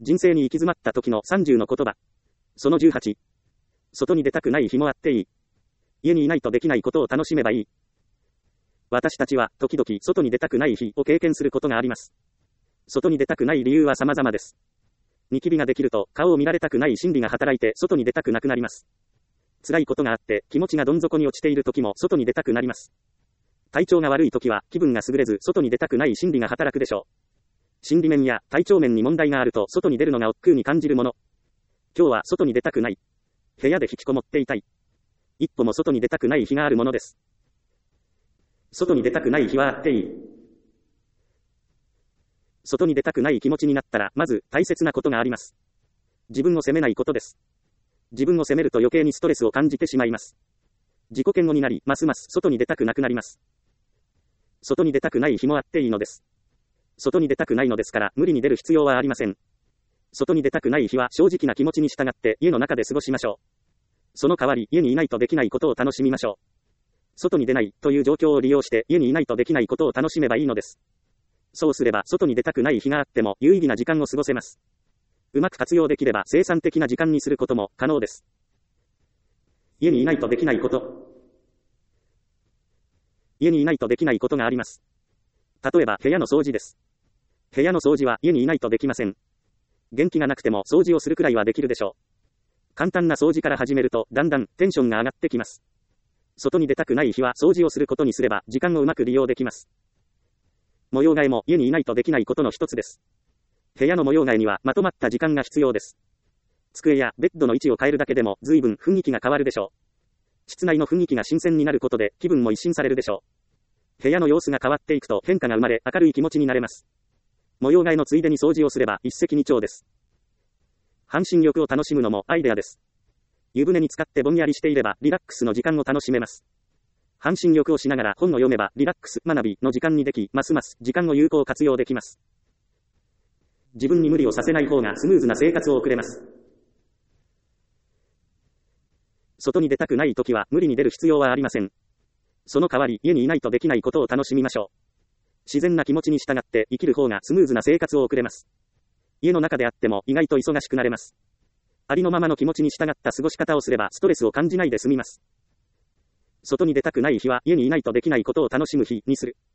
人生に行き詰まった時の30の言葉。その18。外に出たくない日もあっていい。家にいないとできないことを楽しめばいい。私たちは時々外に出たくない日を経験することがあります。外に出たくない理由は様々です。ニキビができると顔を見られたくない心理が働いて外に出たくなくなります。辛いことがあって気持ちがどん底に落ちている時も外に出たくなります。体調が悪い時は気分が優れず外に出たくない心理が働くでしょう。心理面や体調面に問題があると外に出るのが億劫に感じるもの。今日は外に出たくない。部屋で引きこもっていたい。一歩も外に出たくない日があるものです。外に出たくない日はあっていい。外に出たくない気持ちになったら、まず大切なことがあります。自分を責めないことです。自分を責めると余計にストレスを感じてしまいます。自己嫌悪になり、ますます外に出たくなくなります。外に出たくない日もあっていいのです。外に出たくないのですから、無理に出る必要はありません。外に出たくない日は正直な気持ちに従って家の中で過ごしましょう。その代わり家にいないとできないことを楽しみましょう。外に出ないという状況を利用して家にいないとできないことを楽しめばいいのです。そうすれば外に出たくない日があっても有意義な時間を過ごせます。うまく活用できれば生産的な時間にすることも可能です。家にいないとできないこと。家にいないとできないことがあります。例えば部屋の掃除です。部屋の掃除は家にいないとできません。元気がなくても掃除をするくらいはできるでしょう。簡単な掃除から始めるとだんだんテンションが上がってきます。外に出たくない日は掃除をすることにすれば時間をうまく利用できます。模様替えも家にいないとできないことの一つです。部屋の模様替えにはまとまった時間が必要です。机やベッドの位置を変えるだけでも随分雰囲気が変わるでしょう。室内の雰囲気が新鮮になることで気分も一新されるでしょう。部屋の様子が変わっていくと変化が生まれ明るい気持ちになれます。模様替えのついでに掃除をすれば一石二鳥です。半身浴を楽しむのもアイデアです。湯船に浸かってぼんやりしていればリラックスの時間を楽しめます。半身浴をしながら本を読めばリラックス学びの時間にでき、ますます時間を有効活用できます。自分に無理をさせない方がスムーズな生活を送れます。外に出たくないときは無理に出る必要はありません。その代わり家にいないとできないことを楽しみましょう。自然な気持ちに従って生きる方がスムーズな生活を送れます。家の中であっても意外と忙しくなれます。ありのままの気持ちに従った過ごし方をすればストレスを感じないで済みます。外に出たくない日は家にいないとできないことを楽しむ日にする。